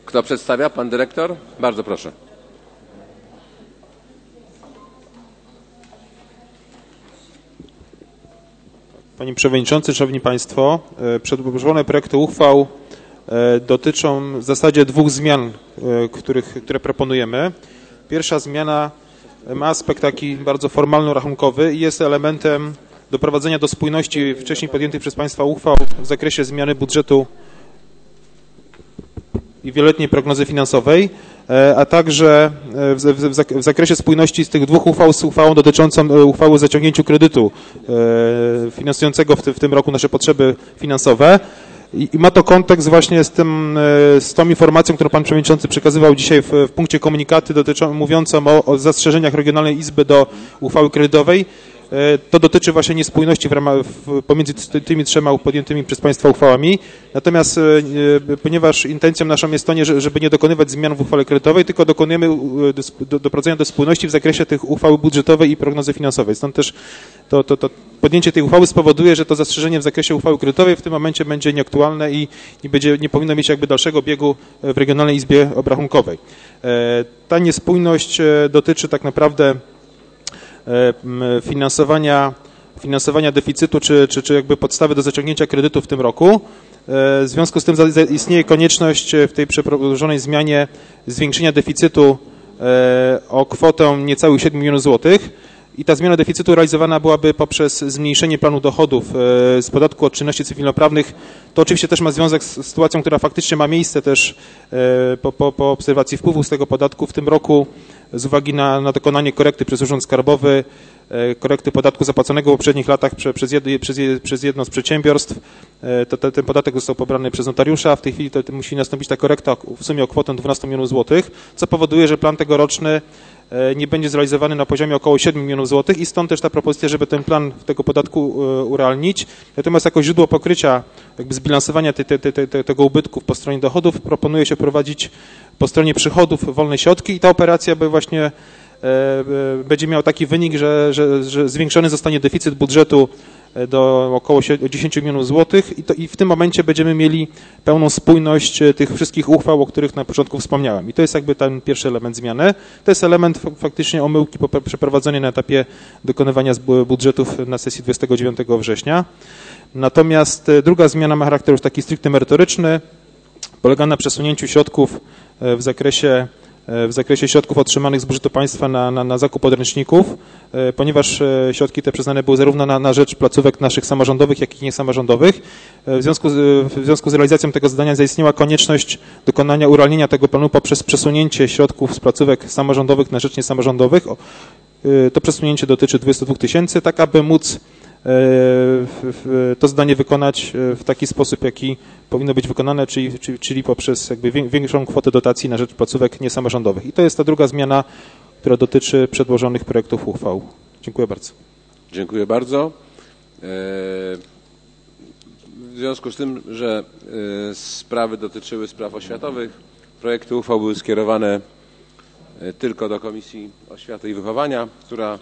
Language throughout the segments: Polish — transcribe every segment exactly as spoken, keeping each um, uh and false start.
Kto przedstawia? Pan dyrektor? Bardzo proszę. Panie Przewodniczący, Szanowni Państwo, przedłożone projekty uchwał dotyczą w zasadzie dwóch zmian, których, które proponujemy. Pierwsza zmiana ma aspekt taki bardzo formalno-rachunkowy i jest elementem doprowadzenia do spójności wcześniej podjętych przez Państwa uchwał w zakresie zmiany budżetu i wieloletniej prognozy finansowej, a także w, w, w zakresie spójności z tych dwóch uchwał z uchwałą dotyczącą uchwały o zaciągnięciu kredytu finansującego w, ty, w tym roku nasze potrzeby finansowe. I, I ma to kontekst właśnie z, tym, z tą informacją, którą Pan Przewodniczący przekazywał dzisiaj w, w punkcie komunikaty dotyczą, mówiącą o, o zastrzeżeniach Regionalnej Izby do uchwały kredytowej. To dotyczy właśnie niespójności w ramach, w, pomiędzy tymi trzema podjętymi przez Państwa uchwałami. Natomiast e, ponieważ intencją naszą jest to nie, żeby nie dokonywać zmian w uchwale kredytowej, tylko dokonujemy do, do, doprowadzenia do spójności w zakresie tych uchwały budżetowej i prognozy finansowej. Stąd też to, to, to podjęcie tej uchwały spowoduje, że to zastrzeżenie w zakresie uchwały kredytowej w tym momencie będzie nieaktualne i nie, będzie, nie powinno mieć jakby dalszego biegu w Regionalnej Izbie Obrachunkowej. E, ta niespójność dotyczy tak naprawdę finansowania, finansowania deficytu, czy, czy, czy jakby podstawy do zaciągnięcia kredytu w tym roku. W związku z tym istnieje konieczność w tej przeprowadzonej zmianie zwiększenia deficytu o kwotę niecałych siedmiu milionów złotych. I ta zmiana deficytu realizowana byłaby poprzez zmniejszenie planu dochodów z podatku od czynności cywilnoprawnych. To oczywiście też ma związek z sytuacją, która faktycznie ma miejsce też po, po, po obserwacji wpływów z tego podatku w tym roku z uwagi na, na dokonanie korekty przez Urząd Skarbowy, korekty podatku zapłaconego w poprzednich latach prze, przez, jed, przez, przez jedno z przedsiębiorstw. To, to, ten podatek został pobrany przez notariusza. W tej chwili to, to musi nastąpić ta korekta w sumie o kwotę dwanaście milionów złotych, co powoduje, że plan tegoroczny nie będzie zrealizowany na poziomie około siedmiu milionów złotych i stąd też ta propozycja, żeby ten plan tego podatku urealnić. Natomiast jako źródło pokrycia, jakby zbilansowania te, te, te, te, tego ubytku po stronie dochodów proponuje się wprowadzić po stronie przychodów wolne środki i ta operacja by właśnie e, będzie miała taki wynik, że, że, że zwiększony zostanie deficyt budżetu do około dziesięciu milionów złotych i, to, i w tym momencie będziemy mieli pełną spójność tych wszystkich uchwał, o których na początku wspomniałem. I to jest jakby ten pierwszy element zmiany. To jest element faktycznie omyłki przeprowadzonej na etapie dokonywania budżetów na sesji dwudziestego dziewiątego września. Natomiast druga zmiana ma charakter już taki stricte merytoryczny, polega na przesunięciu środków w zakresie w zakresie środków otrzymanych z budżetu państwa na, na, na zakup podręczników, ponieważ środki te przyznane były zarówno na, na rzecz placówek naszych samorządowych, jak i niesamorządowych. W związku, z, w związku z realizacją tego zadania zaistniała konieczność dokonania urealnienia tego planu poprzez przesunięcie środków z placówek samorządowych na rzecz niesamorządowych. To przesunięcie dotyczy dwudziestu dwóch tysięcy, tak aby móc to zadanie wykonać w taki sposób, jaki powinno być wykonane, czyli, czyli, czyli poprzez jakby większą kwotę dotacji na rzecz placówek niesamorządowych. I to jest ta druga zmiana, która dotyczy przedłożonych projektów uchwał. Dziękuję bardzo. Dziękuję bardzo. W związku z tym, że sprawy dotyczyły spraw oświatowych, projekty uchwał były skierowane tylko do Komisji Oświaty i Wychowania, która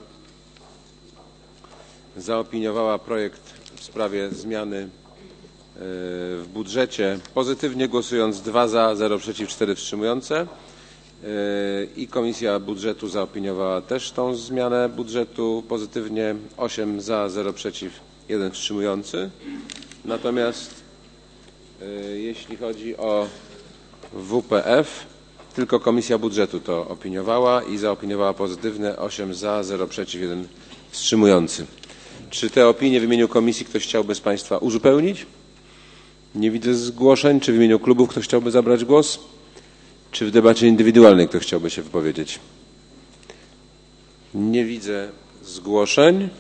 zaopiniowała projekt w sprawie zmiany w budżecie pozytywnie, głosując dwa za, zero przeciw, cztery wstrzymujące. I Komisja Budżetu zaopiniowała też tą zmianę budżetu pozytywnie, osiem za, zero przeciw, jeden wstrzymujący. Natomiast jeśli chodzi o W P F, tylko Komisja Budżetu to opiniowała i zaopiniowała pozytywne, osiem za, zero przeciw, jeden wstrzymujący. Czy te opinie w imieniu komisji ktoś chciałby z Państwa uzupełnić? Nie widzę zgłoszeń. Czy w imieniu klubów ktoś chciałby zabrać głos? Czy w debacie indywidualnej ktoś chciałby się wypowiedzieć? Nie widzę zgłoszeń.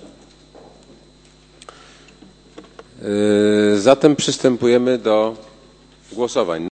Zatem przystępujemy do głosowań.